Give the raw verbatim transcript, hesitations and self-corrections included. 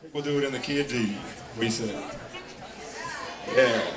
We'll do it in the key of D, we said. Yeah.